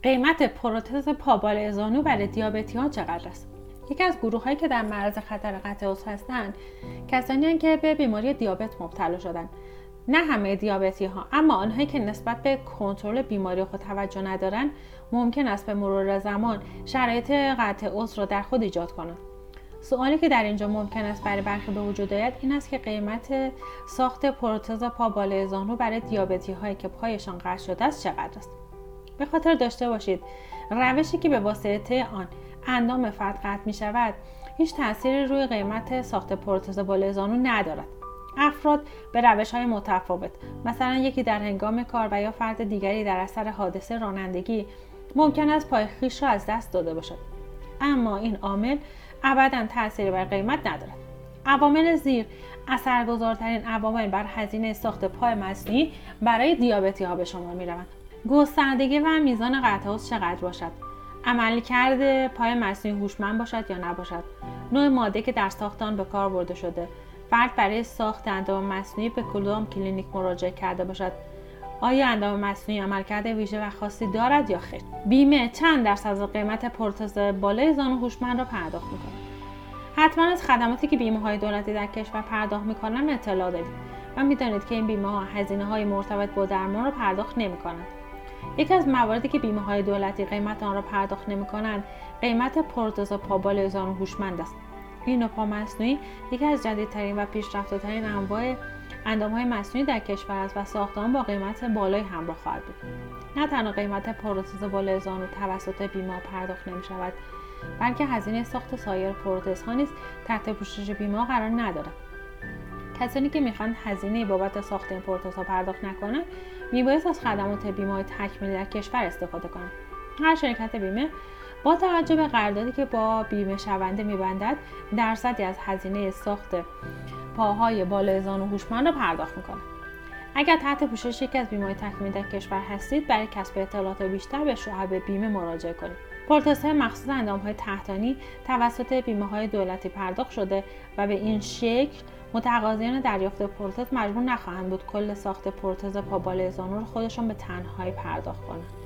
قیمت پروتز پا بالای زانو برای دیابتی‌ها چقدر است؟ یکی از گروه‌هایی که در معرض خطر قطع عضو هستند کسانی هستند که به بیماری دیابت مبتلا شدند. نه همه دیابتی‌ها، اما آنهایی که نسبت به کنترل بیماری خود توجه ندارند ممکن است به مرور زمان شرایط قطع عضو را در خود ایجاد کنند. سوالی که در اینجا ممکن است برای برخی به وجود آید این است که قیمت ساخت پروتز پا بالای زانو برای دیابتی‌هایی که پایشان قطع شده است چقدر است. به خاطر داشته باشید روشی که به واسطه آن اندام فرد قطع می شود هیچ تأثیری روی قیمت ساخت پروتز بالای زانو ندارد. افراد به روش‌های متفاوت، مثلا یکی در هنگام کار و یا فرد دیگری در اثر حادثه رانندگی ممکن است پای خویش را از دست داده باشد، اما این عامل ابداً تأثیری بر قیمت ندارد. عوامل زیر اثرگذارترین عوامل بر هزینه ساخت پای مصنوعی برای دیابتی‌ها به شمار می‌روند. گستردگی و میزان قطع عضو چقدر باشد، عملکرد پای مصنوعی هوشمند باشد یا نباشد، نوع ماده که در ساخت آن به کار برده شده، فرد برای ساخت اندام مصنوعی به کدام کلینیک مراجعه کرده باشد، آیا اندام مصنوعی عملکرد ویژه و خاصی دارد یا خیر، بیمه چند درصد از قیمت پروتز بالای زانو هوشمند را پرداخت می‌کند. حتما از خدماتی که بیمه‌های دولتی در کشور پرداخت می‌کنند اطلاع دارید و می‌دانید که این بیمه‌ها هزینه‌های مرتبط با درمان را پرداخت نمی‌کنند. یکی از مواردی که بیمه‌های دولتی قیمت آن را پرداخت نمی‌کنند، قیمت پروتز پا بالای زانو هوشمند است. این نوع پا مصنوعی یکی از جدیدترین و پیشرفته‌ترین انواع اندام‌های مصنوعی در کشور است و ساخت آن با قیمت بالایی همراه خواهد بود. نه تنها قیمت پروتز بالای زانو توسط بیمه‌ها پرداخت نمی‌شود، بلکه هزینه ساخت سایر پروتزها نیز تحت پوشش بیمه‌ها قرار ندارد. کسانی که میخوان هزینه بابت ساخت این پروتزها پرداخت نکنند میبایست از خدمات بیمه‌های تکمیلی در کشور استفاده کنند. هر شرکت بیمه با توجه به قراردادی که با بیمه شونده میبندد درصدی از هزینه ساخت پاهای بالای زانو هوشمند را پرداخت میکنه. اگر تحت پوشش یکی از بیمه‌های تکمیلی در کشور هستید، برای کسب اطلاعات بیشتر به شعب بیمه مراجعه کنید. پروتزهای مخصوص اندام‌های تحتانی توسط بیمه‌های دولتی پرداخت شده و به این شکل متقاضیان دریافت پروتز مجبور نخواهند بود کل ساخت پروتز پا بالای زانو را خودشان به تنهایی پرداخت کنند.